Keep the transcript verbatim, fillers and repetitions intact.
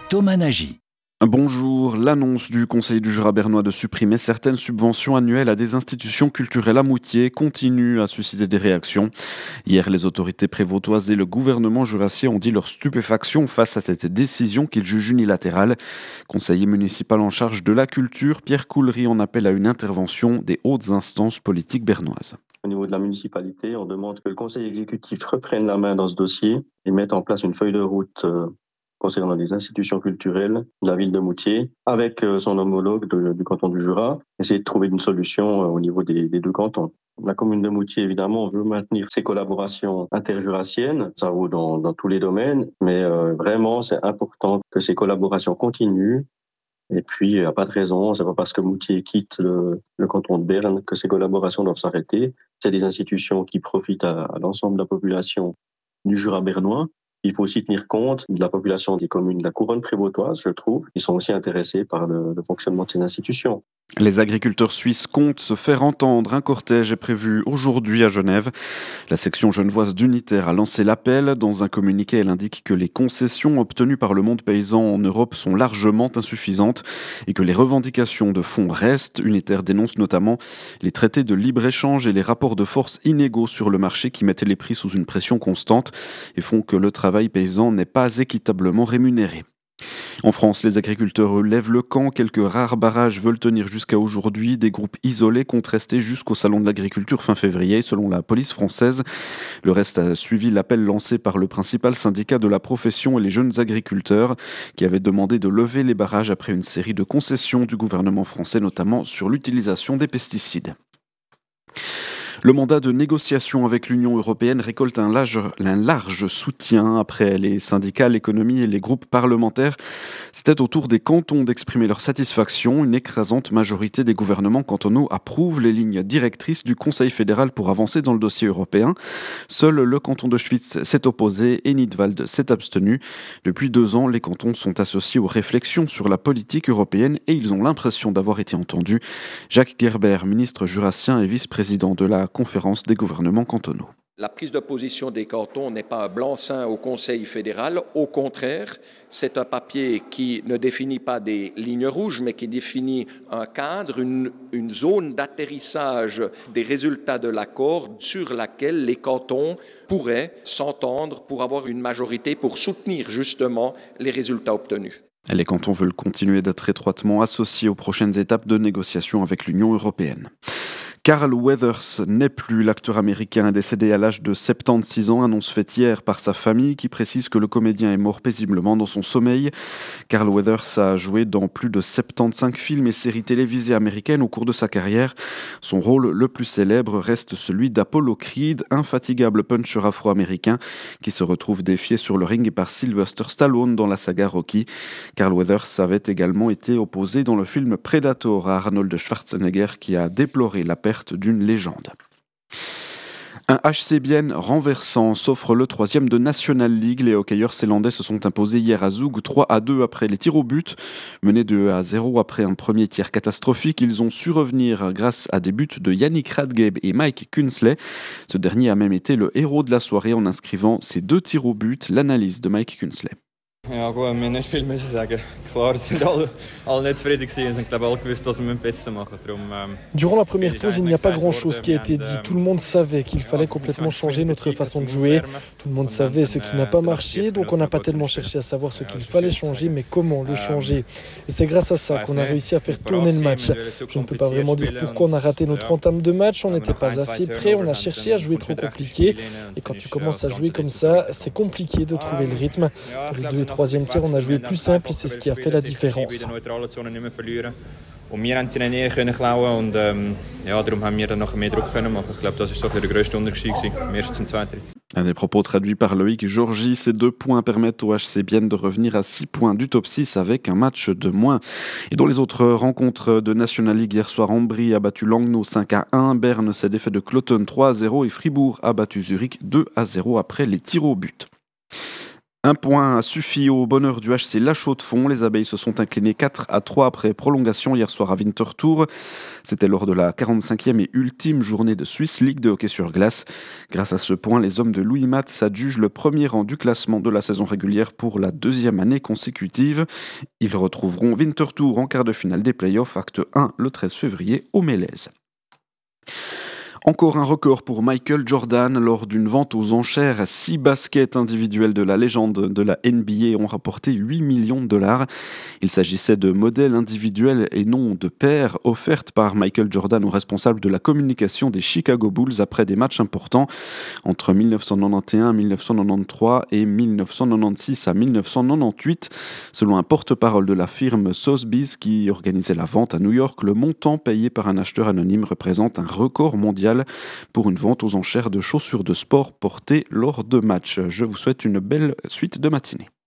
Thomas Nagy. Bonjour, l'annonce du Conseil du Jura bernois de supprimer certaines subventions annuelles à des institutions culturelles à Moutier continue à susciter des réactions. Hier, les autorités prévôtoises et le gouvernement jurassien ont dit leur stupéfaction face à cette décision qu'ils jugent unilatérale. Conseiller municipal en charge de la culture, Pierre Coulery en appelle à une intervention des hautes instances politiques bernoises. Au niveau de la municipalité, on demande que le conseil exécutif reprenne la main dans ce dossier et mette en place une feuille de route euh, concernant les institutions culturelles de la ville de Moutier, avec euh, son homologue de, du canton du Jura, essayer de trouver une solution euh, au niveau des, des deux cantons. La commune de Moutier, évidemment, veut maintenir ses collaborations interjurassiennes, ça vaut dans, dans tous les domaines, mais euh, vraiment, c'est important que ces collaborations continuent. Et puis, il n'y a pas de raison, c'est pas parce que Moutier quitte le, le canton de Berne que ces collaborations doivent s'arrêter. C'est des institutions qui profitent à, à l'ensemble de la population du Jura bernois. Il faut aussi tenir compte de la population des communes de la couronne prévôtoise, je trouve, qui sont aussi intéressés par le, le fonctionnement de ces institutions. Les agriculteurs suisses comptent se faire entendre. Un cortège est prévu aujourd'hui à Genève. La section genevoise d'Unitaire a lancé l'appel. Dans un communiqué, elle indique que les concessions obtenues par le monde paysan en Europe sont largement insuffisantes et que les revendications de fonds restent. Unitaire dénonce notamment les traités de libre-échange et les rapports de force inégaux sur le marché qui mettent les prix sous une pression constante et font que le travail paysan n'est pas équitablement rémunéré. En France, les agriculteurs lèvent le camp. Quelques rares barrages veulent tenir jusqu'à aujourd'hui. Des groupes isolés comptent rester jusqu'au salon de l'agriculture fin février, selon la police française. Le reste a suivi l'appel lancé par le principal syndicat de la profession et les jeunes agriculteurs, qui avaient demandé de lever les barrages après une série de concessions du gouvernement français, notamment sur l'utilisation des pesticides. Le mandat de négociation avec l'Union européenne récolte un large, un large soutien après les syndicats, l'économie et les groupes parlementaires. C'était au tour des cantons d'exprimer leur satisfaction. Une écrasante majorité des gouvernements cantonaux approuve les lignes directrices du Conseil fédéral pour avancer dans le dossier européen. Seul le canton de Schwyz s'est opposé et Nidwald s'est abstenu. Depuis deux ans, les cantons sont associés aux réflexions sur la politique européenne et ils ont l'impression d'avoir été entendus. Jacques Gerber, ministre jurassien et vice-président de la conférence des gouvernements cantonaux. La prise de position des cantons n'est pas un blanc-seing au Conseil fédéral. Au contraire, c'est un papier qui ne définit pas des lignes rouges, mais qui définit un cadre, une, une zone d'atterrissage des résultats de l'accord sur laquelle les cantons pourraient s'entendre pour avoir une majorité pour soutenir justement les résultats obtenus. Les cantons veulent continuer d'être étroitement associés aux prochaines étapes de négociation avec l'Union européenne. Carl Weathers n'est plus. L'acteur américain est décédé à l'âge de soixante-seize ans, annonce faite hier par sa famille qui précise que le comédien est mort paisiblement dans son sommeil. Carl Weathers a joué dans plus de soixante-quinze films et séries télévisées américaines au cours de sa carrière. Son rôle le plus célèbre reste celui d'Apollo Creed, infatigable puncher afro-américain qui se retrouve défié sur le ring par Sylvester Stallone dans la saga Rocky. Carl Weathers avait également été opposé dans le film Predator à Arnold Schwarzenegger qui a déploré la perte d'une légende. Un H C Bienne renversant s'offre le troisième de National League. Les hockeyeurs zélandais se sont imposés hier à Zug trois à deux après les tirs au but. Menés deux à zéro après un premier tir catastrophique, ils ont su revenir grâce à des buts de Yannick Radgeb et Mike Kunsley. Ce dernier a même été le héros de la soirée en inscrivant ses deux tirs au but. L'analyse de Mike Kunsley. Ja gut, wir nicht viel müssen sagen. Klar, es sind alle, alle nicht zufrieden gewesen. Sie haben alle gewusst, was wir besser machen. Darum, ähm, Durant la première pause, il n'y a pas grand-chose qui a été dit. Tout le monde savait qu'il fallait complètement changer notre façon de jouer. Tout le monde savait ce qui n'a pas marché, donc on n'a pas tellement cherché à savoir ce qu'il fallait changer, mais comment le changer. Et c'est grâce à ça qu'on a réussi à faire tourner le match. Je ne peux pas vraiment dire pourquoi on a raté notre entame de match. On n'était pas assez prêt, on a cherché à jouer trop compliqué. Et quand tu commences à jouer comme ça, c'est compliqué de trouver le rythme. Pour les deux et troisième tir, on a joué plus simple et c'est ce qui a fait la différence. Und wir haben sie dann eher können klauen und ähm, ja, darum haben wir dann noch mehr Druck können machen. Ich glaube, das ist so der grösste Unterschied im ersten zum zweiten. Un des propos traduits par Loïc Georgi, ces deux points permettent au H C Bienne de revenir à six points du top six avec un match de moins. Et dans les autres rencontres de National League, hier soir, Ambry a battu Langnau cinq à un, Berne s'est défait de Cloton trois à zéro et Fribourg a battu Zurich deux à zéro après les tirs au but. Un point a suffi au bonheur du H C La Chaux-de-Fonds. Les abeilles se sont inclinées quatre à trois après prolongation hier soir à Winterthur. C'était lors de la quarante-cinquième et ultime journée de Swiss League de hockey sur glace. Grâce à ce point, les hommes de Louis Mat s'adjugent le premier rang du classement de la saison régulière pour la deuxième année consécutive. Ils retrouveront Winterthur en quart de finale des playoffs, acte un, le treize février au Mélèze. Encore un record pour Michael Jordan lors d'une vente aux enchères. Six baskets individuels de la légende de la N B A ont rapporté huit millions de dollars. Il s'agissait de modèles individuels et non de paires offertes par Michael Jordan aux responsables de la communication des Chicago Bulls après des matchs importants entre dix-neuf cent quatre-vingt-onze, dix-neuf cent quatre-vingt-treize et dix-neuf cent quatre-vingt-seize à dix-neuf cent quatre-vingt-dix-huit. Selon un porte-parole de la firme Sotheby's qui organisait la vente à New York, le montant payé par un acheteur anonyme représente un record mondial pour une vente aux enchères de chaussures de sport portées lors de matchs. Je vous souhaite une belle suite de matinée.